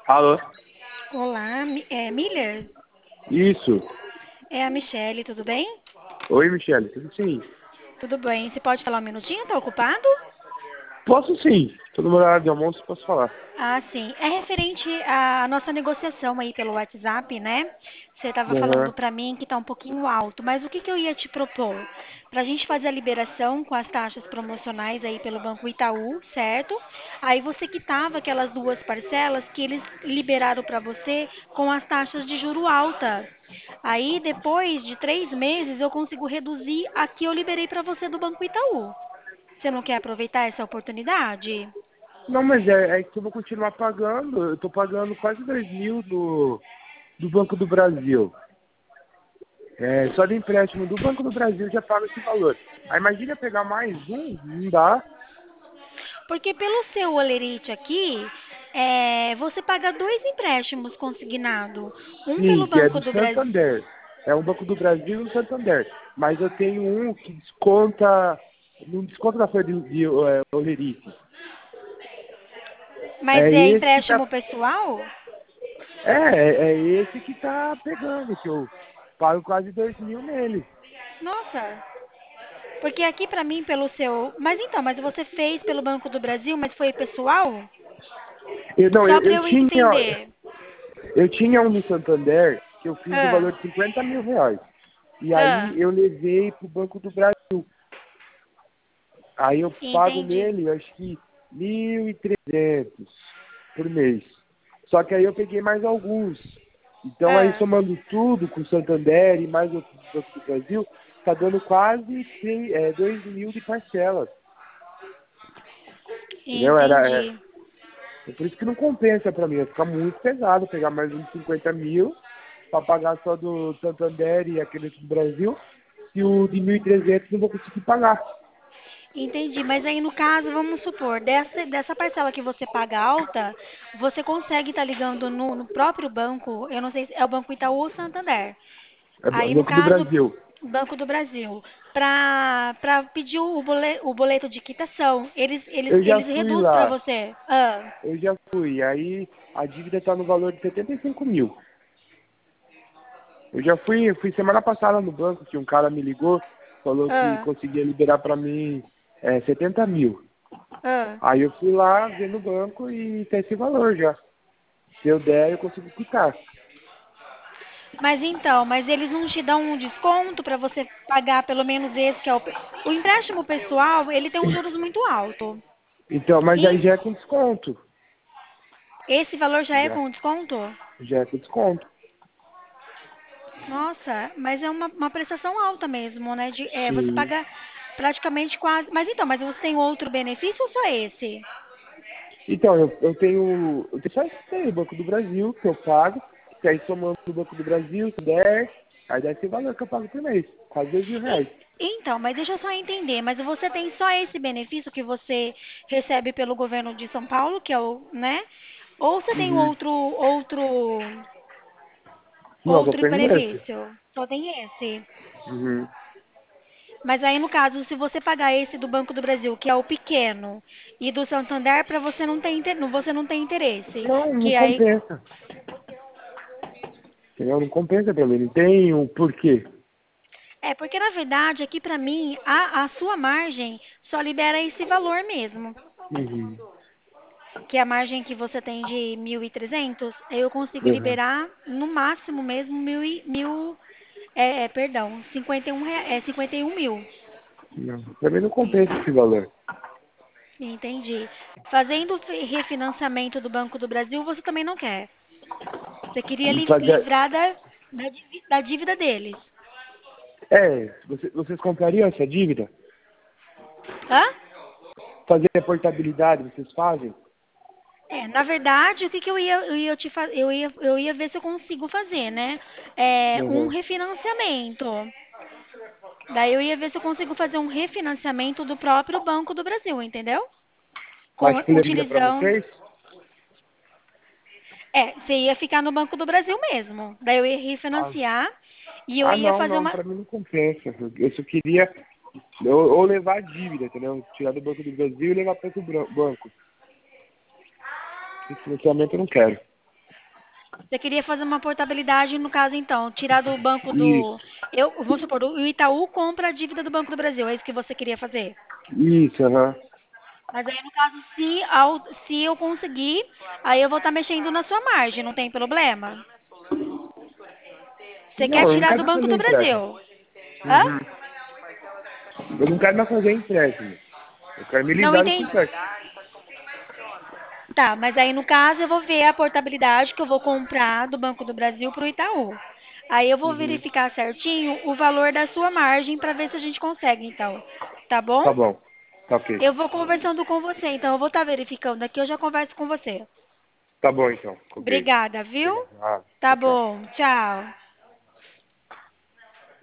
Alô? Olá, Miller? Isso. É a Michele, tudo bem? Oi, Michele. Tudo sim? Tudo bem. Você pode falar um minutinho? Tá ocupado? Posso sim. Tô no horário de almoço, posso falar. Ah, sim. É referente à nossa negociação aí pelo WhatsApp, né? Você estava falando Aham. para mim que tá um pouquinho alto, mas o que que eu ia te propor? Para a gente fazer a liberação com as taxas promocionais aí pelo Banco Itaú, certo? Aí você quitava aquelas duas parcelas que eles liberaram para você com as taxas de juro alta. Aí depois de 3 meses eu consigo reduzir a que eu liberei para você do Banco Itaú. Você não quer aproveitar essa oportunidade? Não, mas é que eu vou continuar pagando. Eu tô pagando quase 2.000 do Banco do Brasil. Só de empréstimo do Banco do Brasil já paga esse valor. Aí imagina pegar mais um, não dá. Porque pelo seu olerite aqui, você paga dois empréstimos consignados. Um pelo Sim, que é Banco do do Brasil. Santander. É um Banco do Brasil e um Santander. Mas eu tenho um que desconta, não desconta da folha de Olerife. Mas É é esse que tá empréstimo pessoal? É esse que tá pegando, que eu pago quase 2.000 nele. Nossa, porque aqui pra mim, pelo seu. Mas então, mas você fez pelo Banco do Brasil, mas foi pessoal? Eu, não, Só eu, pra eu eu tinha, entender. eu tinha um no Santander que eu fiz no Ah, valor de R$ 50.000. E ah, aí eu levei pro Banco do Brasil. Aí eu pago entendi. nele, acho que 1.300 por mês. Só que aí eu peguei mais alguns. Então aí Ah, somando tudo com o Santander e mais outros do Banco do Brasil, tá dando quase 2.000 de parcelas. Entendeu? entendi. É por isso que não compensa pra mim. Vai ficar muito pesado pegar mais uns 50.000 pra pagar só do Santander e aquele do Brasil. E o de 1.300 não vou conseguir pagar. Entendi, mas aí no caso, vamos supor, dessa parcela que você paga alta, você consegue estar ligando no próprio banco, eu não sei se é o Banco Itaú ou Santander. É Aí no Banco do caso, Brasil. Banco do Brasil, para pedir o boleto de quitação, eles, eles, Eu já eles fui reduzem para lá. você. Ah, Eu já fui. Aí a dívida tá no valor de 75.000. Eu fui semana passada no banco, que um cara me ligou, falou que ah, conseguia liberar pra mim 70.000. ah. Aí eu fui lá ver no banco e tá esse valor já. Se eu der, eu consigo quitar. Mas então, mas eles não te dão um desconto para você pagar pelo menos esse que é o empréstimo pessoal, ele tem um juros muito alto. Então, mas aí E já é com desconto. esse valor já é Já, com desconto? já é com desconto. Nossa, mas é uma prestação alta mesmo, né? Você Sim. paga praticamente quase. Mas você tem outro benefício ou só esse? Então, eu tenho só esse aí, Banco do Brasil, que eu pago, que aí somando o Banco do Brasil, se der, aí dá esse valor que eu pago por mês, quase R$ 2.000. Então, mas deixa eu só entender. Mas você tem só esse benefício que você recebe pelo governo de São Paulo, que é o, né? Ou você tem Uhum. Não, só outro tem esse. benefício? Só tem esse. Uhum. Mas aí, no caso, se você pagar esse do Banco do Brasil, que é o pequeno, e do Santander, para você não tem, você não tem interesse. Não, não Que aí compensa. Entendeu? Não compensa pra mim, não tem o porquê. porque na verdade aqui pra mim a sua margem só libera esse valor mesmo, Uhum. que é a margem que você tem de 1.300, eu consigo Uhum. liberar no máximo mesmo perdão, 51 mil. Não, pra mim não En- compensa esse valor. Entendi. Fazendo refinanciamento do Banco do Brasil, você também não quer. Você queria Fazer, livrar da dívida deles. vocês comprariam essa dívida? Hã? Fazer a portabilidade, vocês fazem? Na verdade, o que que eu ia te fazer? Eu ia ver se eu consigo fazer, né? Um Uhum. refinanciamento. Daí eu ia ver se eu consigo fazer um refinanciamento do próprio Banco do Brasil, entendeu? Acho que levaria pra Utilizando. vocês? Você ia ficar no Banco do Brasil mesmo. Daí eu ia Ah, refinanciar e eu ah, ia não, fazer não, uma. pra mim não compensa. Eu só queria ou levar a dívida, entendeu? Tirar do Banco do Brasil e levar para outro banco. Esse financiamento eu não quero. Você queria fazer uma portabilidade, no caso, então, tirar do banco do. Isso, Vamos supor, o Itaú compra a dívida do Banco do Brasil, é isso que você queria fazer? isso, aham. Mas aí, no caso, se eu conseguir, aí eu vou estar mexendo na sua margem, não tem problema? Você quer Não, eu não tirar quero do mais Banco fazer do empréstimo. Brasil? Hã? Uhum. Eu não quero mais fazer empréstimo. Eu quero me Não livrar desse entendi. empréstimo. Tá, mas aí no caso eu vou ver a portabilidade que eu vou comprar do Banco do Brasil para o Itaú. Aí eu vou Uhum. verificar certinho o valor da sua margem para ver se a gente consegue, então. Tá bom? Tá bom. Tá ok. Eu vou conversando com você, então eu vou estar verificando aqui, eu já converso com você. Tá bom então. Ok. Obrigada, viu? Obrigado. Ah, Tá tchau, tchau. bom, tchau.